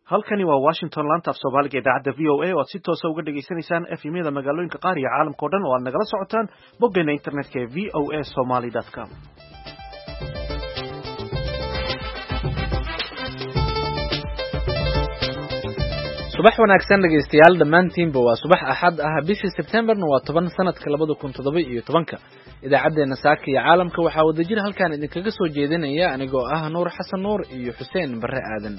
halkani waa Washington laanta af Soomaaliga idaacadda VOA oo si toos ah uga dhageysanaysaan FM-yada magaalooyinka qaar iyo caalamka oo dhan oo aad nagala socotaan boggeena internetka ee voasomali.com. subax wanaagsan dhageystayaal dhammaantiinba waa subax axad ah bishii September-na waa 10 sanadka 2017 idaacadeena saaka iyo caalamka waxaa wadajir halkaan idinkaga soo jeedinaya anigoo ah Nuur Xasan Nuur iyo Xuseen Barre Aadan.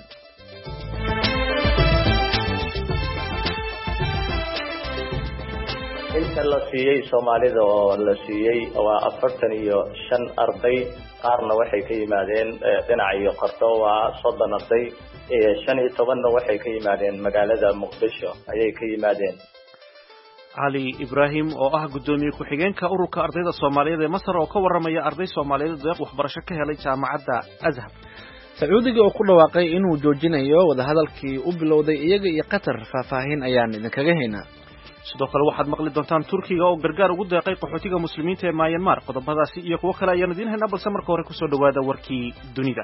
inta la siiyay Soomaalida oo la siiyay waa 45 arday qaarna waxay ka yimaadeen dhinaca iyo qarto waa 30 arday 15 waxay ka yimaadeen magaalada Muqdisho ayay ka yimaadeen. Ali Ibrahim oo ah gudoomiye ku-xigeenka ururka ardayda Soomaaliyeed ee Masar oo ka waramaya arday Soomaaliyeed deeq waxbarasho ka helay jaamacadda Azhar. Sacuudiga oo ku dhawaaqay inuu joojinayo wadahadalkii u bilowday iyaga iyo Qatar faahfaahin ayaan idinkaga haynaa. sidoo kale waxaad maqli doontaan Turkiga oo gargaar ugu deeqay qaxootiga muslimiinta ee Myanmar. qodobadaasi iyo kuwa kale ayaan idin haynaa balse marka hore ku soo dhawaada warkii dunida.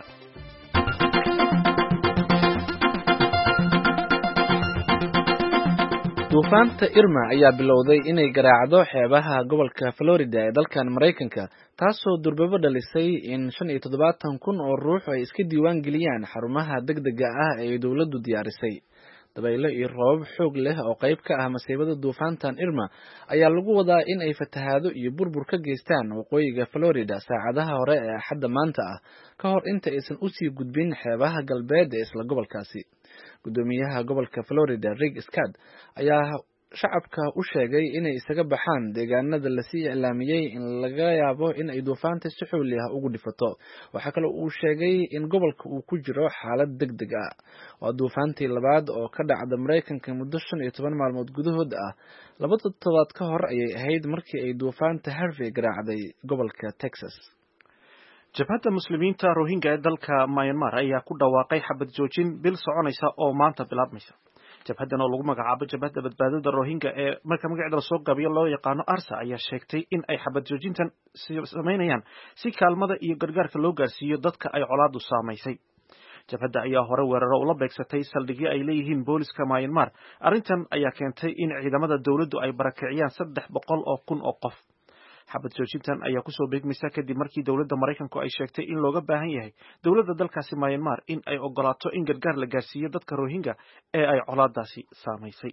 duufaanta Irma ayaa bilowday inay garaacdo xeebaha gobolka Florida ee dalkan Mareykanka taasoo durbaba dhalisay in 75,000 oo ruux ay iska diiwaan geliyaan xarumaha degdega ah ee dawladdu diyaarisay. dabaylo iyo roobab xoog leh oo qayb ka ah masiibada duufaantan Irma ayaa lagu wadaa in ay fatahaado iyo burbur ka geystaan waqooyiga Florida saacadaha hore ee Axadda maanta ah ka hor inta aysan u sii gudbin xeebaha galbeed ee isla gobolkaasi. gudoomiyaha gobolka Florida Rick Scott ayaa shacabka u sheegay inay isaga baxaan deegaanada la sii iclaamiyay in laga yaabo in ay duufaanta si xooli ah ugu dhifato. waxa kale uu sheegay in gobolka uu ku jiro xaalad degdeg ah. waa duufaantii labaad oo ka dhacda Mareykanka muddo 15 maalmood gudahood ah. 2 toddobaad ka hor ayay ahayd markii ay duufaanta Harvey garaacday gobolka Texas. jabhadda muslimiinta Rohingya ee dalka Myanmar ayaa ku dhawaaqay xabad joojin bil soconaysa oo maanta bilaabmaysa. jabhaddan oo lagu magacaabo jabhadda badbaadada Rohingya ee marka magaceeda soo gaabiyo loo yaqaano ARSA ayaa sheegtay in ay xabad joojintan sameynayaan si kaalmada iyo gargaarka loo gaarsiiyo dadka ay colaadu saameysay. jabhadda ayaa hore weeraro ula beegsatay saldhigyo ay leeyihiin booliska Myanmar. arrintan ayaa keentay in ciidamada dawladdu ay barakiciyaan 300,000 oo qof. xabad joojintan ayaa kusoo beegmaysa kadib markii dawladda Mareykanku ay sheegtay in looga baahan yahay dawladda dalkaasi Myanmar in ay ogolaato in gargaar la gaarsiiyo dadka Rohingya ee ay colaadaasi saameysay.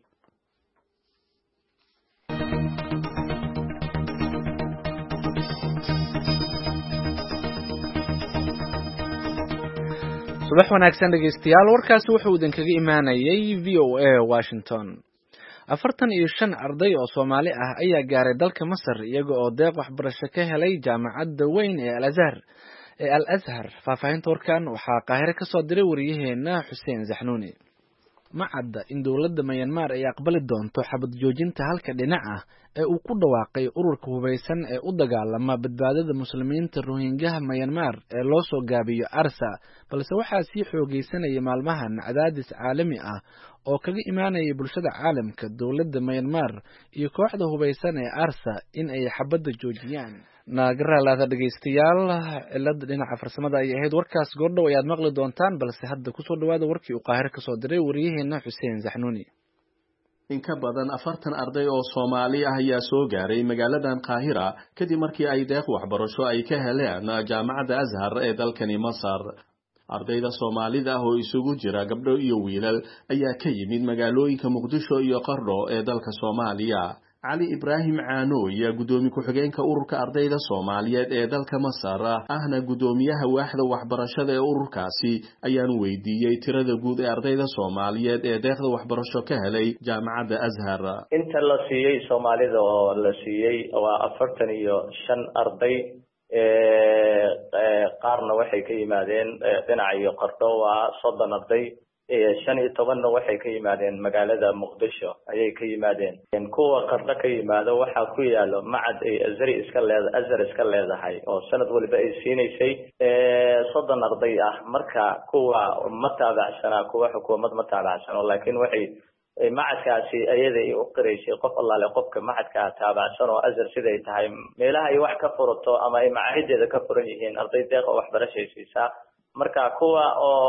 subax wanaagsan dhageystayaal warkaasi wuxuu idinkaga imaanayay VOA Washington. 45 arday oo Soomaali ah ayaa gaaray dalka Masar iyaga oo deeq waxbarasho ka helay jaamacadda weyn ee Al-Azhar. faahfaahinta warkan waxaa Qaahire ka soo diray wariyaheena Xuseen Zaxnuuni. ma cadda in dawladda Myanmar ay aqbali doonto xabad joojinta halka dhinac ah ee uu ku dhawaaqay ururka hubeysan ee u dagaalama badbaadada muslimiinta Rohingya Myanmar ee loo soo gaabiyo ARSA, balse waxaa sii xoogeysanaya maalmahan cadaadis caalami ah oo kaga imaanaya bulshada caalamka, dawladda Myanmar iyo kooxda hubeysan ee ARSA in ay xabadda joojiyaan. naagaraalaada dhageystayaal cilada dhinaca farsamada ay ahayd. warkaas goordhow ayaad maqli doontaan balse hadda kusoo dhawaada warkii uu Qaahire ka soo diray wariyaheena Xuseen Zaxnuuni. in ka badan 40 arday oo Soomaali ah ayaa soo gaaray magaaladan Qaahira kadib markii ay deeq waxbarasho ay ka heleen jaamacadda Azhar ee dalkani Masar. ardayda Soomaalida ah oo isugu jira gabdho iyo wiilal ayaa ka yimid magaalooyinka Muqdisho iyo Qardho ee dalka Soomaaliya. Ali Ibrahim Caanoy gudoomiye ku-xigeenka ururka ardayda Soomaaliyeed ee dalka Masar ahna gudoomiyaha waaxda waxbarashada ee ururkaasi ayaan weydiiyay tirada guud ee ardayda Soomaaliyeed ee deeqda waxbarasho ka helay jaamacadda Azhar. inta la siiyay Soomaalida oo la siiyay waa 45 arday qaarna waxay ka yimaadeen dhinaca iyo qarto waa 30 arday 15 waxay ka yimaadeen magaalada Muqdisho ayay ka yimaadeen. kuwa qardo ka yimaado waxaa ku yaalo macad ay Azhar iska leedahay oo sanad waliba ay siinaysay 30 arday ah. marka kuwa ma taabacsana kuwa xukuumad ma taabacsano laakiin waxay macadkaasi ayada ay u qiraysay qof allaale qofka macadka taabacsan oo Azhar siday tahay meelaha ay wax ka furato ama ay macahideeda ka furan yihiin arday deeq waxbarasho siisa marka kuwa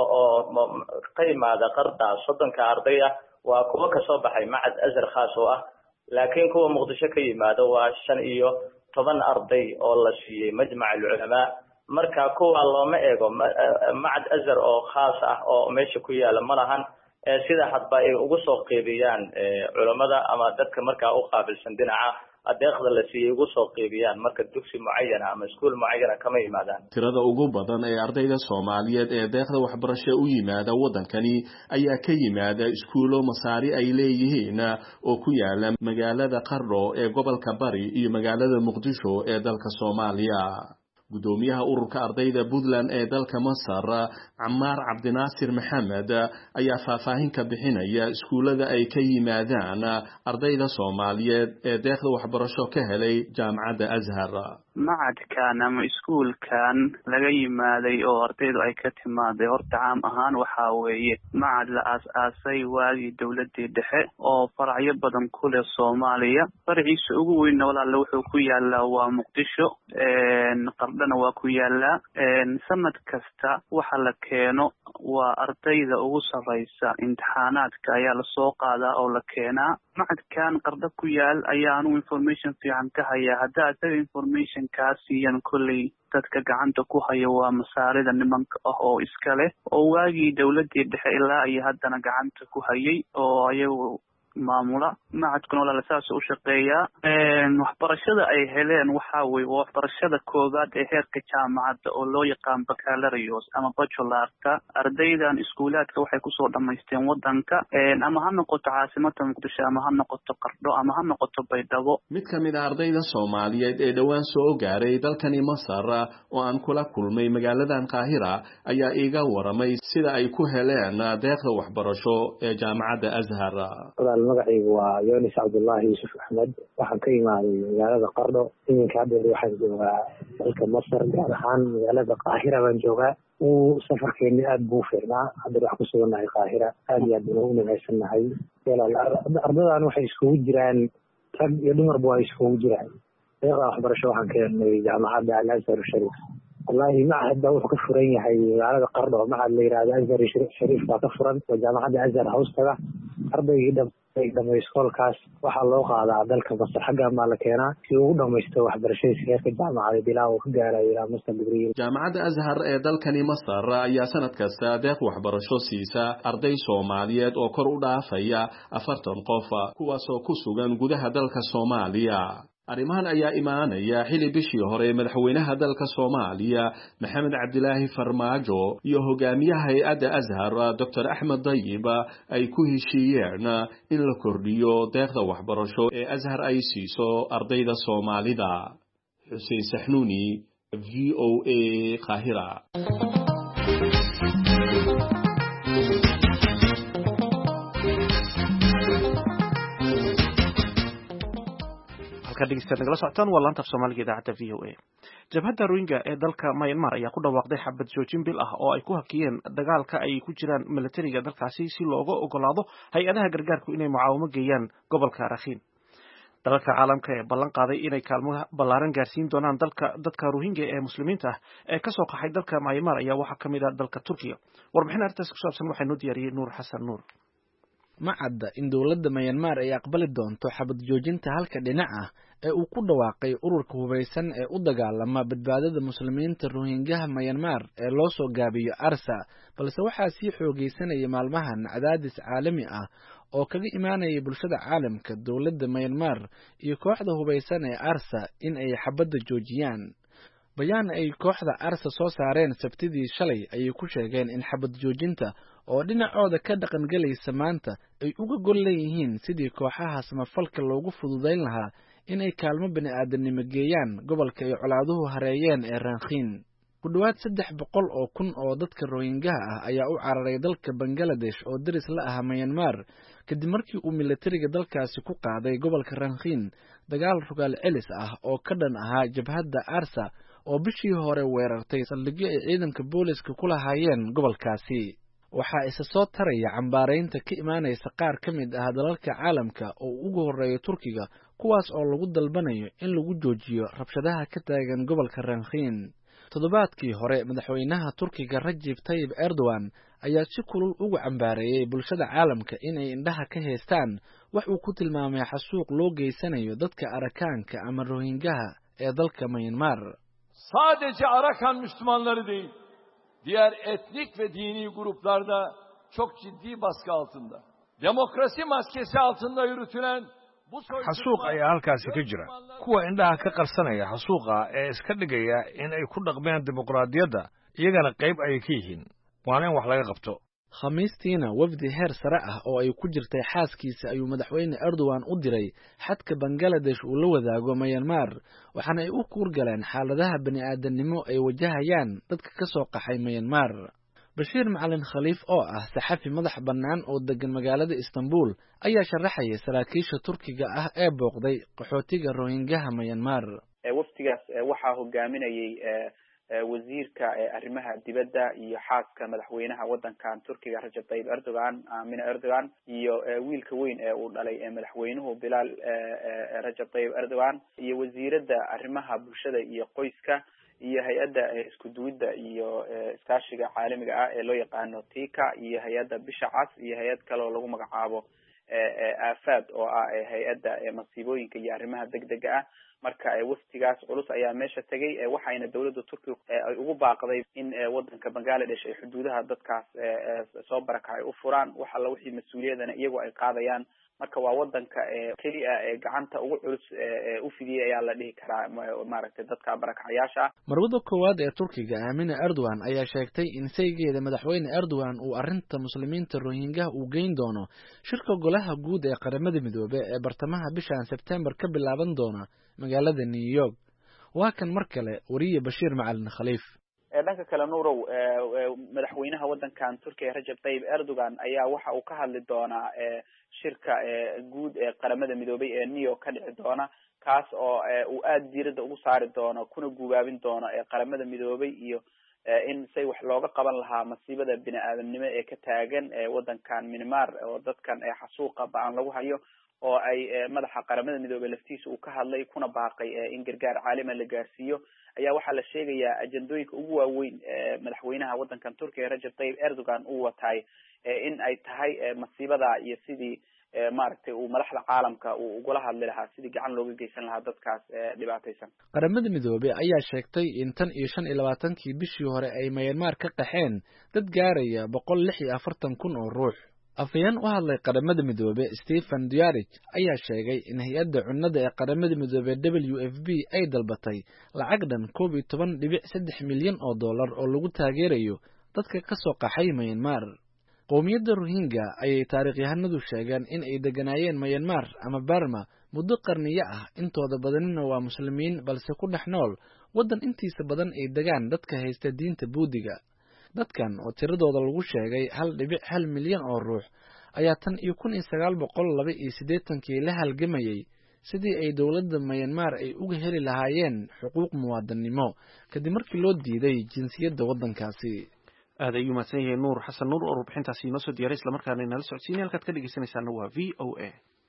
oo ka yimaada qarda 30 arday ah waa kuwa ka soo baxay macad azhar khaas oo ah laakiin kuwa muqdisho ka yimaado waa 15 arday oo la siiyay majmac ulama marka kuwa looma eego macad azhar oo khaas ah oo meesha ku yaala malahan sida hadba ay ugu soo qeybiyaan culimada ama dadka marka u qaabilsan dhinaca adeeqda la siiyay ugu soo qeybiyaan marka dugsi muayyan ama iskuul muayyan kama yimaadaan tirada ugu badan ee ardayda Soomaaliyeed ee deeqda waxbarasho u yimaada wadankani ayaa ka yimaada iskuulo masaari ay leeyihiin oo ku yaala magaalada Qardho ee gobolka Bari iyo magaalada Muqdisho ee dalka Soomaaliya gudoomiyaha ururka ardayda Puntland ee dalka Masar Ammar Abdinaasir Maxamed ayaa faahfaahin ka bixinaya iskuulada ay ka yimaadaan ardayda Soomaaliyeed ee deeqda waxbarasho ka helay jaamacadda Azhar macadkan ama iskuulkan laga yimaaday oo ardaydu ay ka timaaday horta caam ahaan waxa weeye macad la aas-aasay waagii dawladii dhexe oo faracyo badan ku leh Soomaaliya farciisa ugu weyn walaal wuxuu ku yaalaa waa Muqdisho qardana waa ku yaalaa sanad kasta waxa la keeno waa ardayda ugu sareysa imtixaanaadka ayaa la soo qaadaa oo la keenaa macadkan qarda ku yaal ayaanu information fiican ka hayaa hadda asaga information kaasiyan kulley dadka gacanta ku haya waa masaarida nimanka ah oo iska leh oo waagii dawladii dhexe ilaa iyo haddana gacanta ku hayay oo ayagu maamula macadkuna walaal saas u shaqeeyaa waxbarashada ay heleen waxa weeye waxbarashada koobaad ee heerka jaamacadda oo loo yaqaan baccalaureate ama bachelorka ardaydan iskuulaadka waxay ku soo dhameysteen wadanka ama ha noqoto caasimada Muqdisho ama ha noqoto Qardho ama ha noqoto Baydhabo mid ka mid ah ardayda Soomaaliyeed ee dhawaan soo gaaray dalkani Masar oo aan kula kulmay magaaladan Qaahira ayaa iiga waramay sida ay ku heleen deeqda waxbarasho ee jaamacadda Azhar magacaygu waa Yunis Abdullahi Yusuf Ahmed waxaan ka imaaday magaalada Qardho iminka hadda waxaan joogaa dalka Masar gaar ahaan magaalada Qaahira baan joogaa safarkeeni aad buu fiicnaa hadda wax ku suganahay Qaahira aad iyo aad baan u nagaysanahay ardadan waxay iskugu jiraan rag iyo dumarba waa iskugu jiraan deeqda waxbarasho waxaan ka helnay jaamacadda Al-Azhar Sharif wallahi macahad wuxuu ka furan yahay magaalada Qardho macahad la yiraahdo Azhar Sharif baa ka furan oo jaamacadda Azhar hoostaga ardaygii dhamayskoolkaas waxaa loo qaadaa dalka Masar xagga ma la keenaa si uu dhamaysto waxbarashadiisa heerka jaamacadda ilaa uu ka gaarayo ilaa Master Degree jaamacadda Azhar ee dalkani Masar ayaa sanad kasta deeq waxbarasho siisa arday Soomaaliyeed oo kor u dhaafaya 40 qof kuwaas oo ku sugan gudaha dalka Soomaaliya arrimahan ayaa imaanaya xili bishii hore madaxweynaha dalka Soomaaliya Maxamed Cabdilaahi Farmaajo iyo hogaamiyaha hay'adda Azhar Dr. Ahmed Dayib ay ku heshiiyeen in la kordhiyo deeqda waxbarasho ee Azhar ay siiso ardayda Soomaalida Xuseen Saxnuuni VOA Qaahira nagala socotaan waa laanta af Soomaaliga idaacadda VOA jabhadda Rohingya ee dalka Myanmar ayaa ku dhawaaqday xabad joojin bil ah oo ay ku hakiyeen dagaalka ay ku jiraan militariga dalkaasi si looga ogolaado hay-adaha gargaarku inay mucaawimo geeyaan gobolka Rakhine dalalka caalamka ee ballan qaaday inay kaalmo ballaaran gaarsiin doonaan dadka Rohingya ee muslimiinta ah ee ka soo qaxay dalka Myanmar ayaa waxaa ka mid ah dalka Turkiga warbixin arrintaas ku saabsan waxaa noo diyaariyey Nuur Xasan Nuur ma cadda in dowladda Myanmar ay aqbali doonto xabad joojinta halka dhinac ah ee uu ku dhawaaqay ururka hubeysan ee u dagaalama badbaadada muslimiinta Rohingya Myanmar ee loo soo gaabiyo ARSA balse waxaa sii xoogeysanaya maalmahan cadaadis caalami ah oo kaga imaanaya bulshada caalamka dowladda Myanmar iyo kooxda hubeysan ee ARSA in ay xabadda joojiyaan bayaan ay kooxda ARSA soo saareen sabtidii shalay ayay ku sheegeen in xabad joojinta oo dhinacooda ka dhaqan galaysa maanta ay uga gol leeyihiin sidii kooxaha samafalka loogu fududeyn lahaa inay kaalmo bini'aadanimo geeyaan gobolka ay colaaduhu hareeyeen ee Rakhine ku dhawaad 300,000 oo dadka Rohingya ah ayaa u cararay dalka Bangladesh oo daris la ah Myanmar kadib markii uu militariga dalkaasi ku qaaday gobolka Rakhine dagaal rogaal celis ah oo ka dhan ahaa jabhadda ARSA oo bishii hore weerartay saldhigyo ay ciidanka booliska ku lahaayeen gobolkaasi waxaa isa soo taraya cambaareynta ka imaanaysa qaar ka mid ah dalalka caalamka oo ugu horeeya Turkiga kuwaas oo lagu dalbanayo in lagu joojiyo rabshadaha ka taagan gobolka Rakhine toddobaadkii hore madaxweynaha Turkiga Rajab Tayyip Erdogan ayaa si kulul ugu cambaareeyay bulshada caalamka inay indhaha ka haystaan wax uu ku tilmaamay xasuuq loo geysanayo dadka Arakaanka ama Rohingyaha ee dalka Myanmar. Sadece Arakan Müslümanları değil, diğer etnik ve dini gruplarda çok ciddi baskı altında. Demokrasi maskesi altında yürütülen xasuuq ayaa halkaasi ka jira kuwa indhaha ka qarsanaya xasuuqa ee iska dhigaya in ay ku dhaqmeen dimuqraadiyadda iyagana qayb ay ka yihiin waana in wax laga qabto. Khamiistiina wafdi heer sare ah oo ay ku jirtay xaaskiisa ayuu madaxweyne Erdogan u diray xadka Bangladesh uu la wadaago Myanmar waxaana ay u kuurgaleen xaaladaha bani'aadanimo ay wajahayaan dadka ka soo qaxay Myanmar. Bashir Macalin Khaliif oo ah saxafi madax bannaan oo degan magaalada Istanbul ayaa sharaxaya saraakiisha Turkiga ah ee booqday qaxootiga Rohingyaha Myanmar. Waftigaas waxaa hogaaminayay wasiirka arrimaha dibadda iyo xaaska madaxweynaha wadankan Turkiga Rajab Tayyip Erdogan, Amina Erdogan, iyo wiilka weyn ee uu dhalay madaxweynuhu Bilal Rajab Tayyip Erdogan, iyo wasiirada arrimaha bulshada iyo qoyska, iyo hay-adda isku duwidda iyo iskaashiga caalamiga ah ee loo yaqaano TICA, iyo hay-adda Bisha Cas, iyo hay-ad kale oo lagu magacaabo AFAD oo ah hay-adda masiibooyinka iyo arrimaha degdega ah. marka waftigaas culus ayaa meesha tagay waxayna dawladda Turkiga ay ugu baaqday in wadanka Bangladesh ay xuduudaha dadkaas soo barakacay u furaan wax alla wixii mas'uuliyadana iyagu ay qaadayaan. marka waa wadanka kaliya gacanta ugu culus u fidiyay ayaa la dhihi karaa maaragtay dadka barakacayaasha. Marwada koowaad ee Turkiga Amina Erdogan ayaa sheegtay in saygeeda madaxweyne Erdogan uu arrinta muslimiinta Rohingya uu geyn doono shirka golaha guud ee qaramada midoobay ee bartamaha bishan September ka bilaaban doona magaalada New York. waa kan mar kale wariye Bashir Macalin Khaliif. dhanka kale nuurow madaxweynaha wadankan Turkiga Rajab Tayyip Erdogan ayaa waxa uu ka hadli doonaa shirka guud ee qaramada midoobay ee New York ka dhici doona kaas oo uu aad diirada ugu saari doono kuna gubaabin doono qaramada midoobay iyo in say wax looga qaban lahaa masiibada bini'aadanimo ee ka taagan wadankan Myanmar oo dadkan xasuuqa baan lagu hayo oo ay madaxa qaramada midoobay laftiisa uu ka hadlay kuna baaqay in gargaar caalami la gaarsiiyo ayaa waxaa la sheegayaa ajandooyinka ugu waaweyn madaxweynaha wadankan Turkiga Rajab Tayyip Erdogan uu watay in ay tahay masiibada iyo sidii maaragtay uu madaxda caalamka uu uga hadli lahaa sidii gacan looga geysan lahaa dadkaas dhibaataysan. qaramada midoobay ayaa sheegtay in 25 bishii hore ay Myanmar ka qaxeen dad gaaraya 146,000 oo ruux. afayeen u hadlay qaramada midoobay Stephen Dujarric ayaa sheegay in hay'adda cunnada ee qaramada midoobay WFP ay dalbatay lacag dhan 12.3 milyan oo dollar oo lagu taageerayo dadka ka soo qaxay Myanmar. qowmiyadda Rohingya ayay taariikhyahanadu sheegeen in ay deganaayeen Myanmar ama Burma muddo qarniyo ah intooda badanina waa muslimiin balse ku dhex nool wadan intiisa badan ay degaan dadka haysta diinta Buudiga. dadkan oo tiradooda lagu sheegay 1.1 milyan oo ruux ayaa tan iyo 1982 la halgamayay sidii ay dawladda Myanmar ay uga heli lahaayeen xuquuq muwaadinimo kadib markii loo diiday jinsiyadda wadankaasi. aad ayuu mahadsan yahay Nuur Xasan Nuur oo warbixintaasi inoo soo diyaariyay isla markaana inala socodsiinay halkaad ka dhageysanaysaana waa VOA.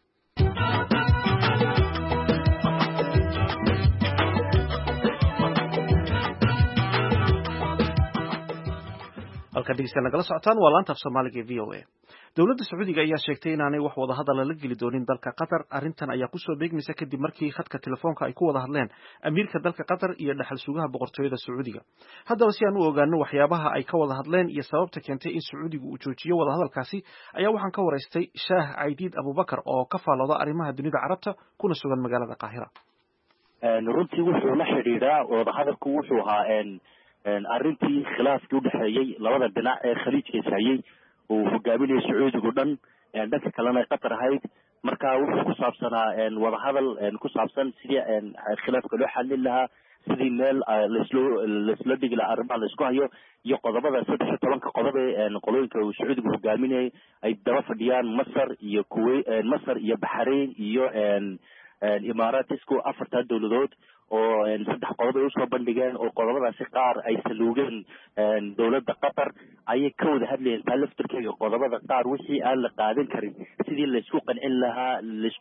halka dhegeystayaal nagala socotaan waa laanta af Soomaaliga ee VOA. dawladda Sacuudiga ayaa sheegtay inaanay wax wada hadal la geli doonin dalka Qatar. arrintan ayaa ku soo beegmaysa kadib markii khadka telefoonka ay ku wada hadleen amiirka dalka Qatar iyo dhaxal sugaha boqortooyada Sacuudiga. haddaba si aan u ogaano waxyaabaha ay ka wada hadleen iyo sababta keentay in Sacuudigu uu joojiyo wada hadalkaasi ayaa waxaan ka waraystay Shaah Aidiid Abubakar oo ka faalooda arrimaha dunida Carabta kuna sugan magaalada Qaahira. runtii wuxuu la xiriiraa wada hadalku wuxuu ahaa arrintii khilaafkii u dhaxeeyay labada dhinac ee khaliijka hayay uu hogaaminayay Sacuudigu dhan dhanka kalena ay Qatar ahayd. marka wuxuu ku saabsanaa wada hadal ku saabsan sidii khilaafka loo xallin lahaa sidii meel la dhigi lahaa arrimaha la isku hayo iyo qodobada 13 qodob ee qolooyinka uu Sacuudigu hogaaminayay ay daba fadhiyaan Masar iyo Kuwait, Masar iyo Bahrain iyo Imaaratisku afarta dawladood oo 3 qodob ay usoo bandhigeen oo qodobadaasi qaar ay saluugeen dawladda Qatar ayay ka wada hadlayeen taa laftarkeega qodobada qaar wixii aan la qaadan karin sidii laysku qancin lahaa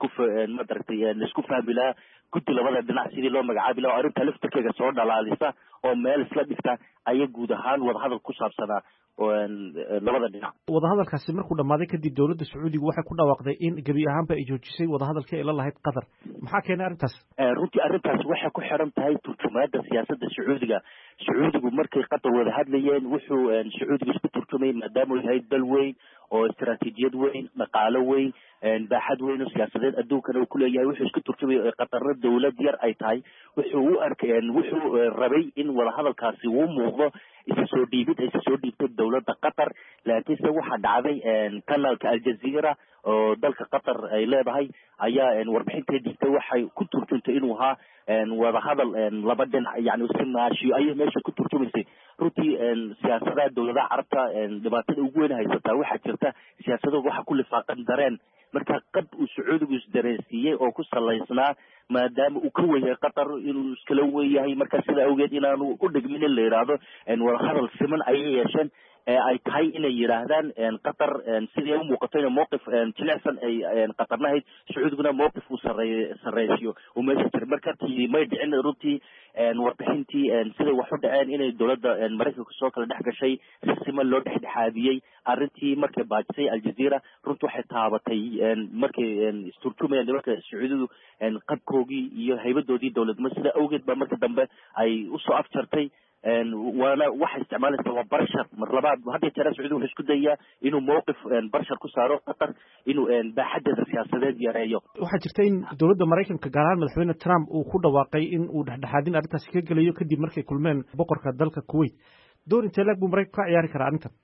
laysku fahmi lahaa guddi labada dhinac sidii loo magacaabi lahaa arrinta laftarkeega soo dhalaalisa oo meel isla dhigta ayay guud ahaan wadahadal ku saabsanaa labada dhinac. wadahadalkaasi markuu dhammaaday kadib dowladda sacuudiga waxay ku dhawaaqday in gebi ahaanba ay joojisay wadahadalkii ay la lahayd qatar. maxaa keenay arrintaas? runtii arrintaasi waxay ku xiran tahay turjumaada siyaasadda sacuudiga. sacuudigu markay qatar wada hadlayeen wuxuu sacuudiga isku turjumayay maadaama uu yahay dal weyn oo istaraatiijiyad weyn, dhaqaalo weyn, baaxad weyn oo siyaasadeed adduunkana uu kuleeyahay. wuxuu isku turjumayay qatarna dawlad yar ay tahay. wuxuu rabay in wadahadalkaasi uu muuqdo isa soo dhiibtay dawladda qatar. laakiinse waxaa dhacday kanaalka aljazeera oo dalka qatar ay leedahay ayaa warbixintay dhigtay waxay ku turjuntay inuu ahaa wadahadal laba dhinac yani si maashiyo ayay meesha ku turjumaysay. runtii siyaasadaha dawladaha carabta dhibaatada ugu weyn haysataa waxaa jirta siyaasadooda waxa ku lifaaqan dareen. marka qad uu sacuudigu isdareensiiyey oo ku salaysnaa maadaama uu ka weyahay qatar inuu iskala weyahay marka sida awgeed inaanu u dhigmin in la yidhaahdo wadahadal siman ayay yeesheen ay tahay inay yidhaahdaan qatar sidii u muuqato ina mowqif jilicsan ay qatarna ahayd sacuudiguna mowqif uu sareysiyo uu meesha jira. marka tii may dhicin runtii warbixintii siday wax u dhaceen inay dowladda maraykanka soo kala dhex gashay si siman loo dhexdhexaadiyey arrintii markay baajisay aljazeera runtii waxay taabatay markay isturjumayaan nimanka sacuudidu qabkoogii iyo haybadoodii dowladnimo sida awgeed ba marka dambe ay usoo afjartay. waana waxay isticmaalaysaa waa barshar mar labaad hadda jeera sacuudiga wuxuu isku dayaa inuu mowqif barshar ku saaro qatar inuu baaxadeeda siyaasadeed yareeyo. waxaa jirta in dowladda maraykanka gaar ahaan madaxweyne Trump uu ku dhawaaqay in uu dhexdhexaadin arrintaasi ka gelayo kadib markay kulmeen boqorka dalka Kuwait. door intee leeg buu maraykanku ka ciyaari karaa arrintan?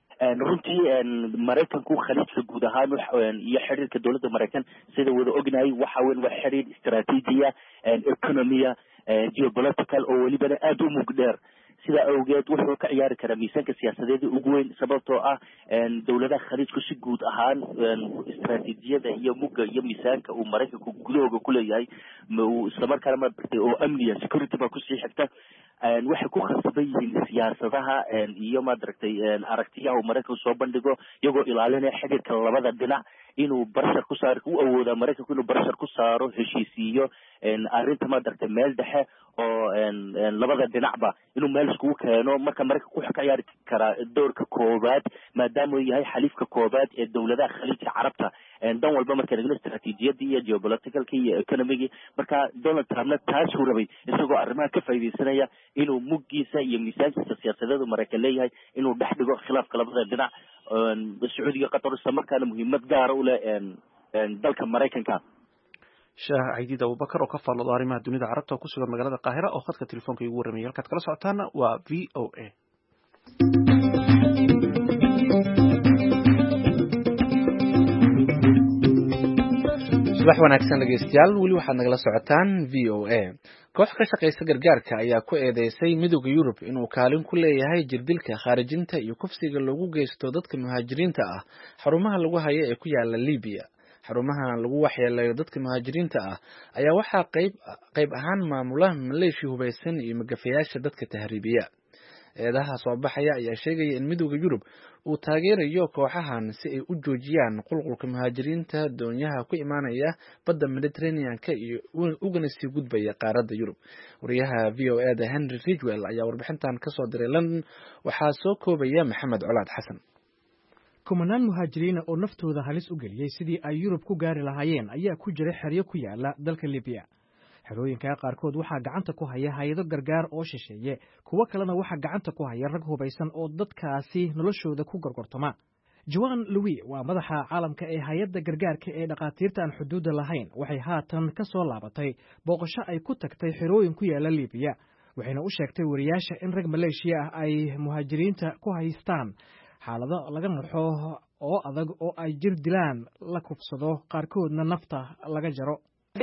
runtii maraykanku khaliijka guud ahaan iyo xiriirka dowladda maraykan sida wada ognahay waxa weyn waa xiriir istaraatiijiya economiya geopolitical oo welibana aada u mug dheer. sidaa awgeed wuxuu ka ciyaari karaa miisaanka siyaasadeeda ugu weyn sababtoo ah dowladaha khaliijku si guud ahaan istaraatiijiyada iyo mugga iyo miisaanka uu maraykanku gudahooga kuleeyahay islamarkaana mabartay oo amniya security baa kusii xigta. waxay ku khasban yihiin siyaasadaha iyo maaragtay aragtiyaha uu maraykanku soo bandhigo iyagoo ilaalinaya xidhiirka labada dhinac inuu barshar ku saaro u awoodaa maraykanku inuu barshar ku saaro heshiisiiyo arrinta maaragtay meel dhexe oo labada dhinacba inuu meel iskugu keeno. marka maraykanku wuxuu ka ciyaari karaa doorka koobaad maadaama uu yahay xaliifka koobaad ee dowladaha khaliijka carabta dan walba marka eegno istaraatiijiyadii iyo geopoliticalkii iyo economigii. marka Donald Trumpna taasuu rabay isagoo arrimaha ka faa'iidaysanaya inuu muggiisa iyo miisaankiisa siyaasadeedu maraykan leeyahay inuu dhex dhigo khilaafka labada dhinac sacuudiga qatar isla markaana muhiimad gaara u leh dalka maraykanka. shaah caydiid abubakar oo ka faallooda arrimaha dunida carabta oo ku sugan magaalada qaahira oo khadka telefoonka igu warramayay. halkaad kala socotaana waa VOA. subax wanaagsan dhegeystayaal weli waxaad nagala socotaan VOA. koox ka shaqaysa gargaarka ayaa ku eedeysay midowda Yurub inuu kaalin ku leeyahay jirdilka khaarijinta iyo kufsiga loogu geysto dadka muhaajiriinta ah xarumaha lagu hayo ee ku yaala Liibiya. xarumaha lagu waxyeeleeyo dadka muhaajiriinta ah ayaa waxaa qayb ahaan maamula maleeshi hubaysan iyo magafayaasha dadka tahriibiya. eedaha soo baxaya ayaa sheegaya in midowda Yurub uu taageerayo kooxahan si ay u joojiyaan qulqulka muhaajiriinta doonyaha ku imaanaya badda Mediterranean-ka iyo ugana sii gudbaya qaaradda Yurub. wariyaha VOA Henry Ridgwell ayaa warbixintan ka soo diray London. waxaa soo koobaya Maxamed Colaad Xasan. kumanaan muhaajiriina oo naftooda halis u geliyey sidii ay Yurub ku gaari lahaayeen ayaa ku jiray xeryo ku yaala dalka Liibiya. xerooyinka qaarkood waxaa gacanta ku haya hay'ado gargaar oo shisheeye, kuwa kalena waxaa gacanta ku haya rag hubaysan oo dadkaasi noloshooda ku gorgortama. Joan Louis waa madaxa caalamka ee hay'adda gargaarka ee dhaqaatiirta aan xuduudda lahayn. waxay haatan ka soo laabatay booqasho ay ku tagtay xerooyin ku yaala Liibiya. waxayna u sheegtay wariyaasha in rag Maleeshiya ah ay muhaajiriinta ku haystaan xaalado laga naxo oo adag oo ay jir dilaan, la kufsado, qaarkoodna nafta laga jaro.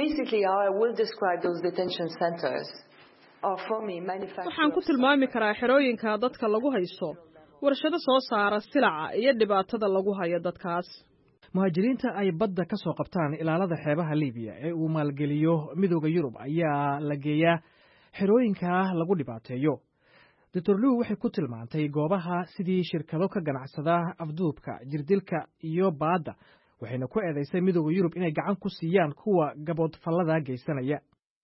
waxaan ku tilmaami karaa xerooyinka dadka lagu haysto warshado soo saara silaca iyo dhibaatada lagu hayo dadkaas. muhaajiriinta ay badda ka soo qabtaan ilaalada xeebaha Liibiya ee uu maalgeliyo midowda Yurub ayaa la geeyaa xerooyinka lagu dhibaateeyo. doctor lew waxay ku tilmaantay goobaha sidii shirkado ka ganacsada afduubka jirdilka iyo baadda waxayna ku eedaysay midowda yurub inay gacan ku siiyaan kuwa gaboodfallada geysanaya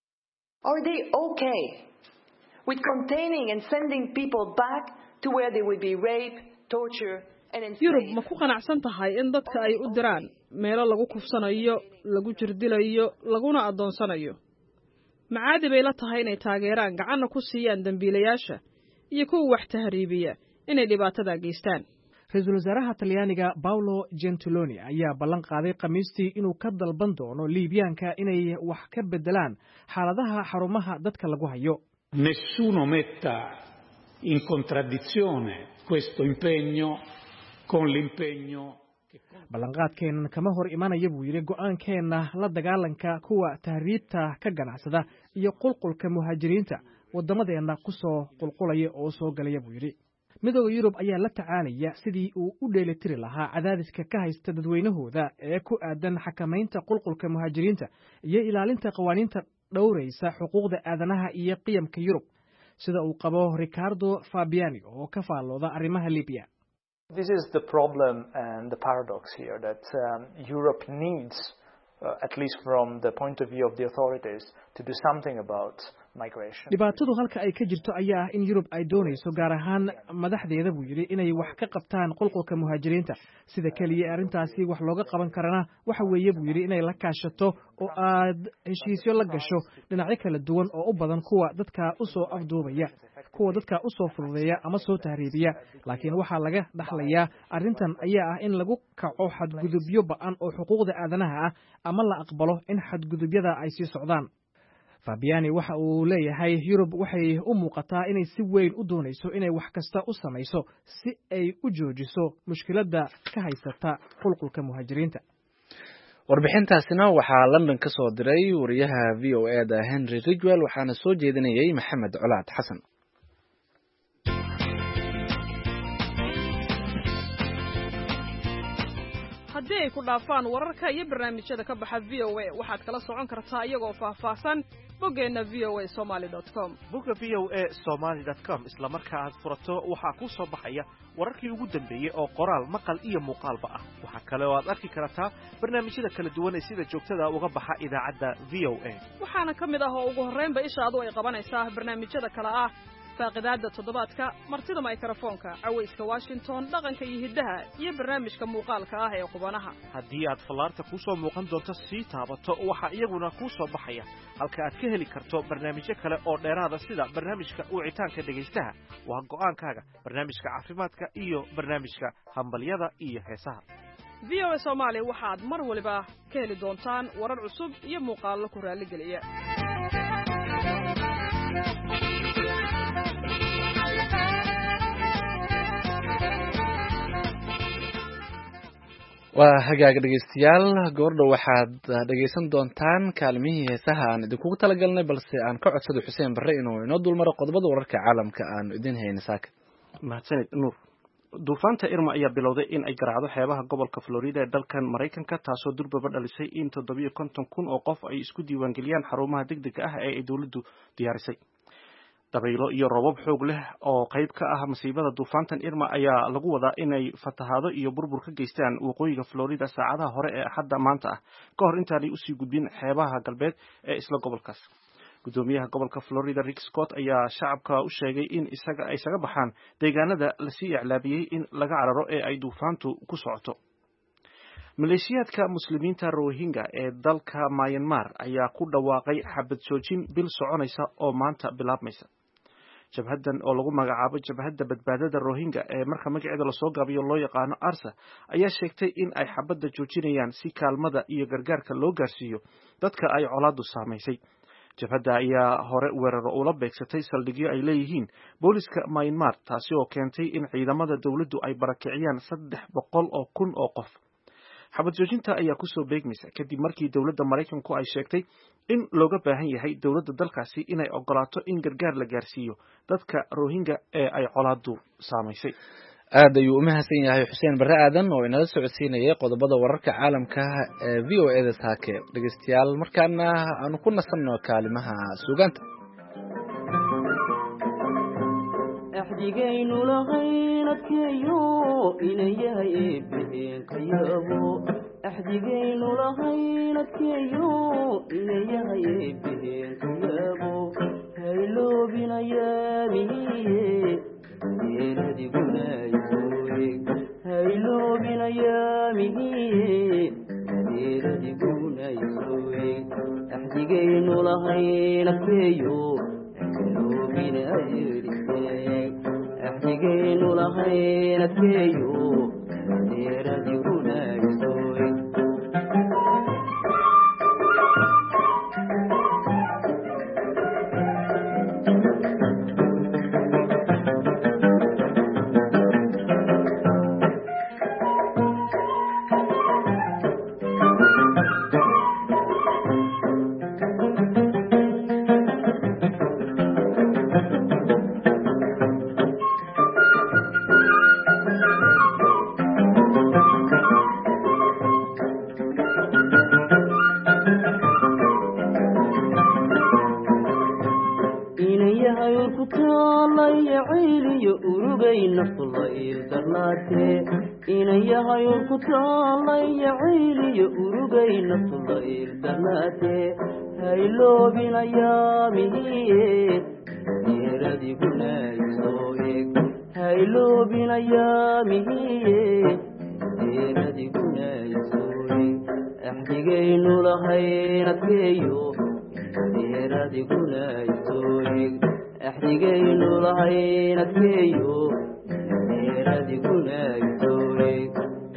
Are they okay with containing and sending people back to where they would be raped, tortured, and enslaved? Yurub ma ku qanacsan tahay in dadka ay u diraan meelo lagu kufsanayo, lagu jirdilayo, laguna adoonsanayo? Macaadi bay la tahay inay taageeraan gacanna ku siiyaan dambiilayaasha iyo kuwa wax tahriibiya inay dhibaatada geystaan. ra-iisul wasaaraha talyaaniga Paolo Gentiloni ayaa ballan qaaday Khamiistii inuu ka dalban doono Liibyaanka inay wax ka bedelaan xaaladaha xarumaha dadka lagu hayo. Nessuno metta in contraddizione questo impegno con l'impegno. ballanqaadkeennan kama hor imanaya buu yidhi go'aankeenna la dagaalanka kuwa tahriibta ka ganacsada iyo qulqulka muhaajiriinta waddamadeenna ku soo qulqulaya oo soo galaya buu yidhi midowda yurub ayaa la tacaalaya sidii uu u dheelitiri lahaa cadaadiska ka haysta dadweynahooda ee ku aadan xakamaynta qulqulka muhaajiriinta iyo ilaalinta qawaaniinta dhowraysa xuquuqda aadanaha iyo qiyamka yurub sida uu qabo Riccardo Fabiani oo ka faallooda arrimaha Liibiya. This is the problem and the paradox here that Europe needs, at least from the point of view of the authorities, to do something about migration. Dhibaatadu halka ay ka jirto ayaa in Yurub ay doonayso gaar ahaan madaxdeeda buu yidhi inay wax ka qabtaan qulqulka muhaajiriinta sida kaliya arrintaasi wax looga qaban karana waxa weeye buu yidhi inay la kaashato oo aad heshiisyo la gasho dhinacyo kala duwan oo u badan kuwa dadka u soo afduubaya kuwa dadka u soo fududeeya ama soo tahriibiya laakiin waxaa laga dhaxlayaa arrintan ayaa ah in lagu kaco xadgudubyo ba'an oo xuquuqda aadanaha ah ama la aqbalo in xadgudubyada ay sii socdaan. Fabiani waxa uu leeyahay Yurub waxay u muuqataa inay si weyn u doonayso inay wax kasta u samayso si ay u joojiso mushkiladda ka haysata qulqulka muhaajiriinta. warbixintaasina waxaa London ka soo diray wariyaha VOA-da Henry Ridgwell waxaana soo jeedinayay Maxamed Colaad Xasan. haddii ay ku dhaafaan wararka iyo barnaamijyada ka baxa VOA waxaad kala socon kartaa iyagoo faahfaahsan boggeena voasomali.com. bogga voasomali.com isla marka aad furato waxaa ku soo baxaya wararkii ugu dambeeyay oo qoraal maqal iyo muuqaalba ah. waxaa kale oo aad arki kartaa barnaamijyada kala duwan ee sida joogtada uga baxa idaacadda VOA. waxaana ka mid ah oo ugu horreynba ishaadu ay qabanaysaa barnaamijyada kale ah faaqidaada toddobaadka martida mikrofoonka cawayska Washington dhaqanka iyo hiddaha iyo barnaamijka muuqaalka ah ee qubanaha. haddii aad fallaarta ku soo muuqan doonto sii taabato waxa iyaguna ku soo baxaya halka aad ka heli karto barnaamijyo kale oo dheeraada sida barnaamijka wicitaanka dhegaystaha waa go'aankaaga barnaamijka caafimaadka iyo barnaamijka hambalyada iyo heesaha. VOA Somali waxaad mar waliba ka heli doontaan warar cusub iyo muuqaallo ku raali geliya. waa hagaag dhegeystayaal goordhow waxaad dhegeysan doontaan kaalmihii heesaha aan idinkugu talagalnay balse aan ka codsado Xuseen Barre inuu inoo dulmaro qodobada wararka caalamka aan idin hayno saaka. mahadsanid Nuur. duufaanta Irma ayaa bilowday in ay garaacdo xeebaha gobolka Florida ee dalkan Mareykanka taasoo durbaba dhalisay in 750,000 oo qof ay isku diiwaangeliyaan xarumaha degdega ah ee ay dawladdu diyaarisay. dabaylo iyo roobab xoog leh oo qayb ka ah masiibada duufaantan Irma ayaa lagu wadaa inay fatahaado iyo burbur ka geystaan waqooyiga Florida saacadaha hore ee hadda maanta ah ka hor intaanay u sii gudbin xeebaha galbeed ee isla gobolkaas. gudoomiyaha gobolka Florida Rick Scott ayaa shacabka u sheegay in ay isaga baxaan deegaanada la sii iclaabiyay in laga cararo ee ay duufaantu ku socoto. maleeshiyaadka muslimiinta Rohingya ee dalka Myanmar ayaa ku dhawaaqay xabad joojin bil soconaysa oo maanta bilaabmaysa. jabhadan oo lagu magacaabo jabhadda badbaadada Rohingya ee marka magaceeda la soo gaabiyo loo yaqaano ARSA ayaa sheegtay in ay xabadda joojinayaan si kaalmada iyo gargaarka loo gaarsiiyo dadka ay colaadu saameysay. jabhadda ayaa hore weeraro ula beegsatay saldhigyo ay leeyihiin booliska Myanmar taasi oo keentay in ciidamada dawladdu ay barakiciyaan 300,000 oo qof. xabad joojinta ayaa ku soo beegmaysa kadib markii dawladda Mareykanku ay sheegtay in looga baahan yahay dawladda dalkaasi inay ogolaato in gargaar la gaarsiiyo dadka Rohingya ee ay colaadu saameysay. aad ayuu u mahadsan yahay Xuseen Barre Aadan oo inala socodsiinayay qodobada wararka caalamka ee VOA-da saake. dhegeystayaal markaana aanu ku nasanno kaalimaha suugaanta. axdigaynu lahayn adkeeyo inayahay eebbeheen ka yaabo axdigaynu lahayn adkeeyo inayahay eebbeheen ka yaabo hayloobinayaamihiye deeradiguna hayloobinayaamihiye deeradiguna axdigaynu lahayn adkeeyo axdigaynu lahayn adkeeyo deeradiguna inayahay ku taalaya cayliyo urugay nafla ildarnaate hayloobinayaamihiye deeradiguna isoo eg hayloobinayaamihiye deeradiguna isoo eg axdigaynu lahayn adkeeyo deeradiguna isoo eg axdigaynu lahayn adkeeyo deeradiguna isoo eg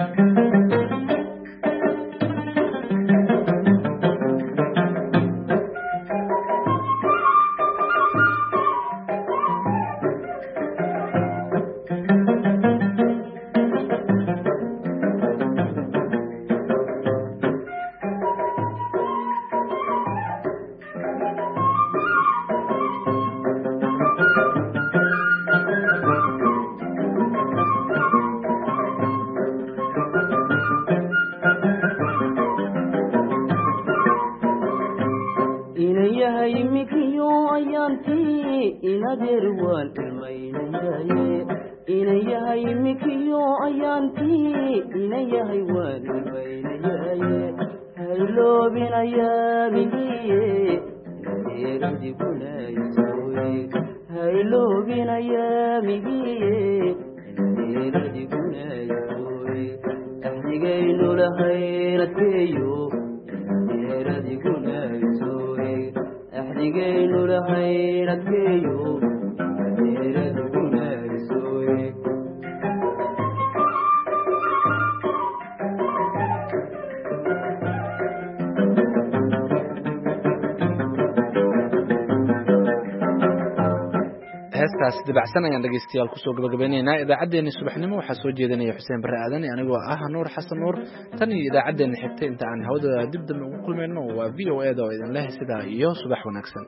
heestaas dibacsan ayaan dhegeystayaal kusoo gabagabeynaynaa idaacaddeenii subaxnimo waxaa soo jeedinaya xuseen barre aadan anigoo ah nuur xasan nuur tan iyo idaacaddeenna xigtay inta aan hawada dib dambe ugu kulmayno waa v o eda oo idin leh sidaa iyo subax wanaagsan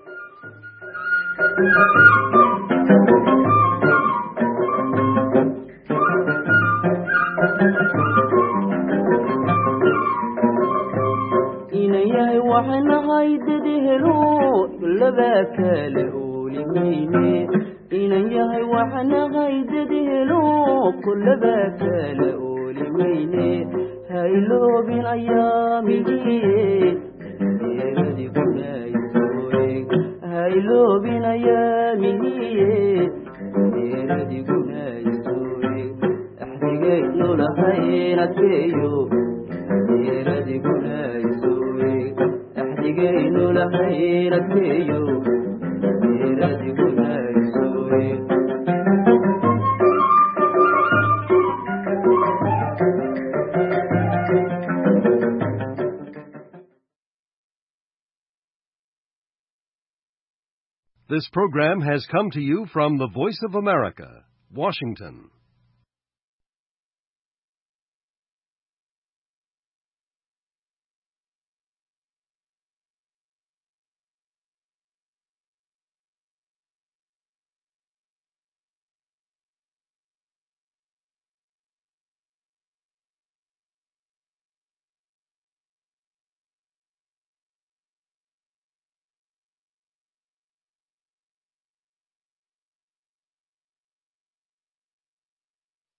inayahay waxnahay dadehelo laba kale oolimeyne inayahay waxnahay dadehelo kullaba kale oolimeyne hayloobinayaamihiye deeradiguna isoo eg hayloobinayaamihiye deeradiguna isoo eg axdigaynu lahayn adkeeyo deeradiguna isoo eg axdigaynu lahayn adkeeyo deeradiguna isoo eg This program has come to you from the Voice of America, Washington.